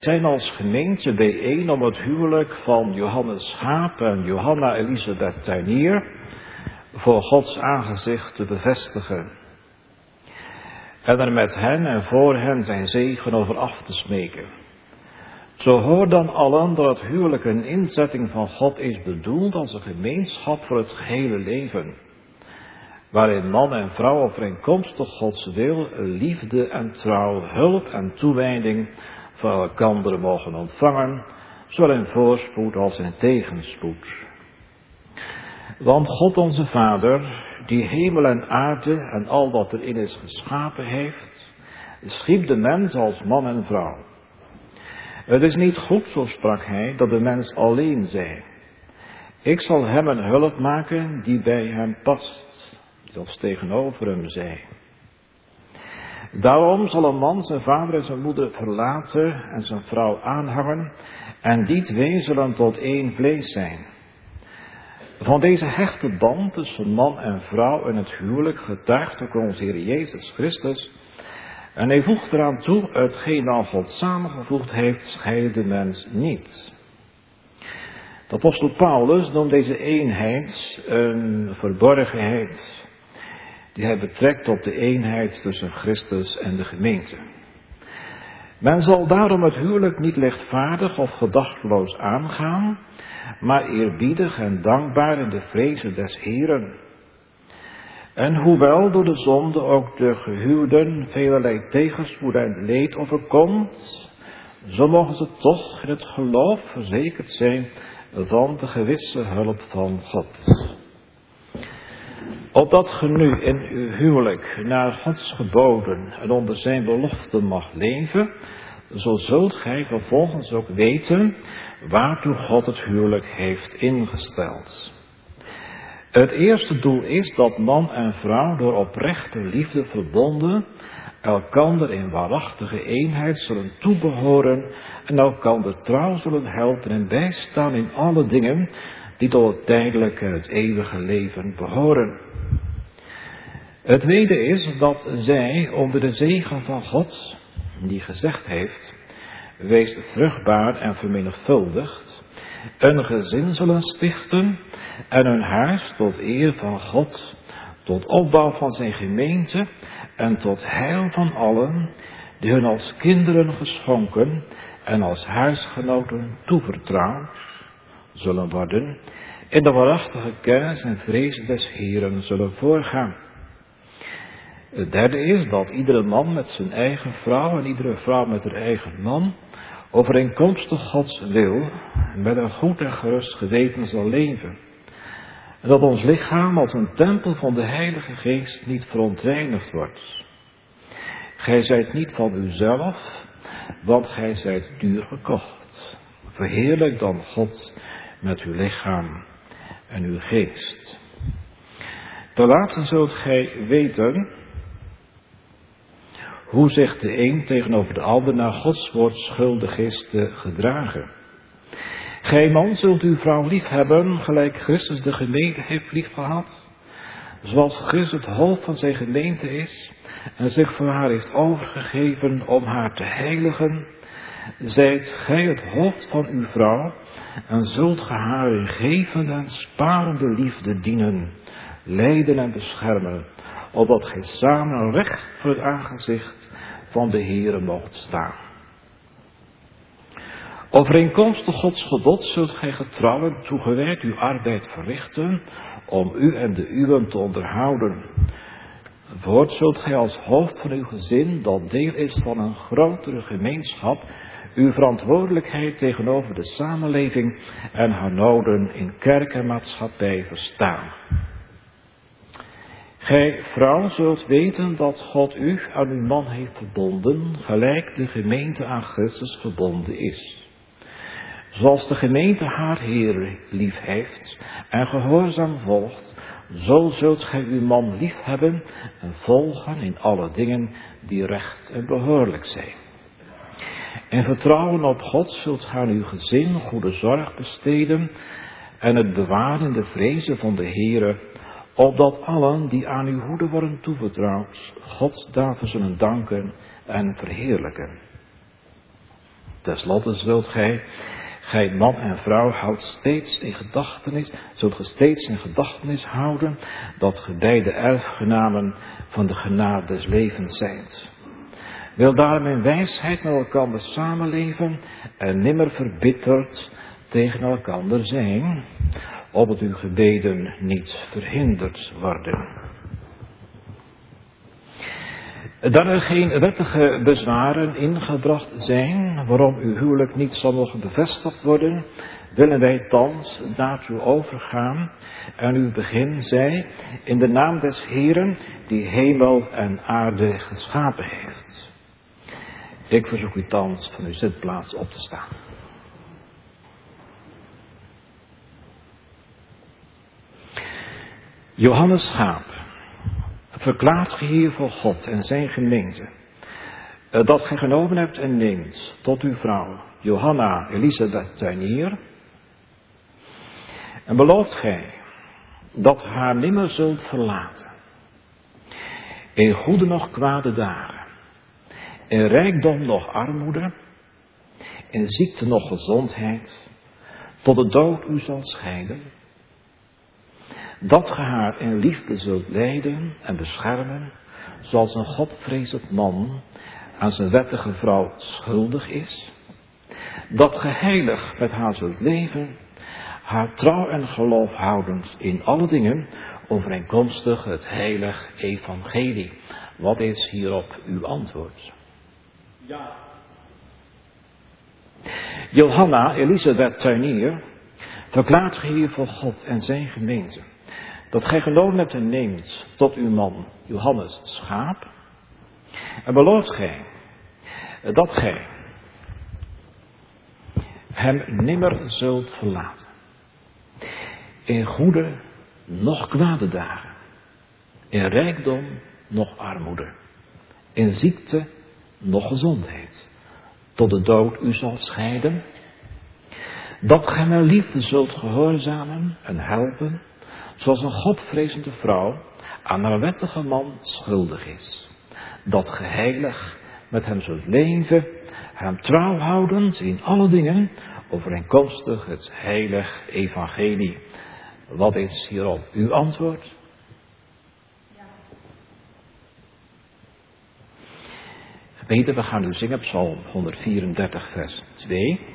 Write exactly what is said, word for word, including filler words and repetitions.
zijn als gemeente bijeen om het huwelijk van Johannes Haap en Johanna Elisabeth Tuinier voor Gods aangezicht te bevestigen. En er met hen en voor hen zijn zegen over af te smeken. Zo hoor dan allen dat het huwelijk een inzetting van God is bedoeld als een gemeenschap voor het gehele leven. Waarin man en vrouw overeenkomstig Gods wil, liefde en trouw, hulp en toewijding van elkander mogen ontvangen, zowel in voorspoed als in tegenspoed. Want God onze Vader, die hemel en aarde en al wat erin is geschapen heeft, schiep de mens als man en vrouw. Het is niet goed, zo sprak hij, dat de mens alleen zij. Ik zal hem een hulp maken die bij hem past, die als tegenover hem zij. Daarom zal een man zijn vader en zijn moeder verlaten en zijn vrouw aanhangen, en die twee zullen tot één vlees zijn. Van deze hechte band tussen man en vrouw in het huwelijk getuigt ook onze Heer Jezus Christus. En hij voegt eraan toe, hetgeen al God samengevoegd heeft, scheidt de mens niet. De apostel Paulus noemt deze eenheid een verborgenheid, die hij betrekt op de eenheid tussen Christus en de gemeente. Men zal daarom het huwelijk niet lichtvaardig of gedachteloos aangaan, maar eerbiedig en dankbaar in de vrezen des Heeren. En hoewel door de zonde ook de gehuwden velerlei tegenspoed en leed overkomt, zo mogen ze toch in het geloof verzekerd zijn van de gewisse hulp van God. Opdat ge nu in uw huwelijk naar Gods geboden en onder zijn beloften mag leven, zo zult gij vervolgens ook weten waartoe God het huwelijk heeft ingesteld. Het eerste doel is dat man en vrouw door oprechte liefde verbonden elkander in waarachtige eenheid zullen toebehoren en elkander trouw zullen helpen en bijstaan in alle dingen die tot het tijdelijke en het eeuwige leven behoren. Het tweede is dat zij onder de zegen van God, die gezegd heeft, wees vruchtbaar en vermenigvuldigd, een gezin zullen stichten en hun huis tot eer van God, tot opbouw van zijn gemeente en tot heil van allen die hun als kinderen geschonken en als huisgenoten toevertrouwd zullen worden, in de waarachtige kennis en vrees des Heeren zullen voorgaan. Het derde is dat iedere man met zijn eigen vrouw en iedere vrouw met haar eigen man overeenkomstig Gods wil met een goed en gerust geweten zal leven. En dat ons lichaam als een tempel van de Heilige Geest niet verontreinigd wordt. Gij zijt niet van uzelf, want gij zijt duur gekocht. Verheerlijk dan God met uw lichaam en uw geest. Ten laatste zult gij weten hoe zich de een tegenover de ander naar Gods woord schuldig is te gedragen. Gij man zult uw vrouw lief hebben, gelijk Christus de gemeente heeft lief gehad. Zoals Christus het hoofd van zijn gemeente is en zich voor haar heeft overgegeven om haar te heiligen, zijt gij het hoofd van uw vrouw en zult ge haar in gevende en sparende liefde dienen, leiden en beschermen, opdat gij samen recht voor het aangezicht van de Heere moogt staan. Overeenkomstig Gods gebod zult gij getrouw en toegewijd uw arbeid verrichten, om u en de uwen te onderhouden. Voort zult gij als hoofd van uw gezin, dat deel is van een grotere gemeenschap, uw verantwoordelijkheid tegenover de samenleving en haar noden in kerk en maatschappij verstaan. Gij, vrouw, zult weten dat God u aan uw man heeft verbonden, gelijk de gemeente aan Christus verbonden is. Zoals de gemeente haar Heer lief heeft en gehoorzaam volgt, zo zult gij uw man lief hebben en volgen in alle dingen die recht en behoorlijk zijn. In vertrouwen op God zult gij aan uw gezin goede zorg besteden en het bewaren in de vrezen van de Heere, opdat allen die aan uw hoede worden toevertrouwd, God daarvoor zullen danken en verheerlijken. Ten slotte zult gij, gij man en vrouw, houdt steeds in gedachtenis, zult ge steeds in gedachtenis houden, dat ge beide erfgenamen van de genade des levens zijt. Wil daarom in wijsheid met elkander samenleven en nimmer verbitterd tegen elkander zijn, opdat uw gebeden niet verhinderd worden. Dat er geen wettige bezwaren ingebracht zijn, waarom uw huwelijk niet zal mogen bevestigd worden, willen wij thans daartoe overgaan en uw begin zij in de naam des Heeren, die hemel en aarde geschapen heeft. Ik verzoek u thans van uw zitplaats op te staan. Johannes Schaap, verklaart ge hier voor God en zijn gemeente, dat gij genomen hebt en neemt tot uw vrouw, Johanna Elisabeth Tuinier, en belooft gij dat ge haar nimmer zult verlaten, in goede nog kwade dagen, in rijkdom nog armoede, in ziekte nog gezondheid, tot de dood u zal scheiden, dat ge haar in liefde zult leiden en beschermen, zoals een godvrezend man aan zijn wettige vrouw schuldig is, dat ge heilig met haar zult leven, haar trouw en geloof houdend in alle dingen, overeenkomstig het heilig evangelie. Wat is hierop uw antwoord? Ja. Johanna Elisabeth Tuinier, verklaart ge hier voor God en zijn gemeente, dat gij genomen hebt en neemt tot uw man Johannes Schaap, en belooft gij dat gij hem nimmer zult verlaten, in goede noch kwade dagen, in rijkdom noch armoede, in ziekte noch gezondheid, tot de dood u zal scheiden, dat gij met liefde zult gehoorzamen en helpen, zoals een godvrezende vrouw aan haar wettige man schuldig is, dat ge heilig met hem zult leven, hem trouw houdend in alle dingen, overeenkomstig het heilig evangelie. Wat is hierop uw antwoord? Ja. Gemeente, we gaan nu zingen Psalm honderdvierendertig vers twee.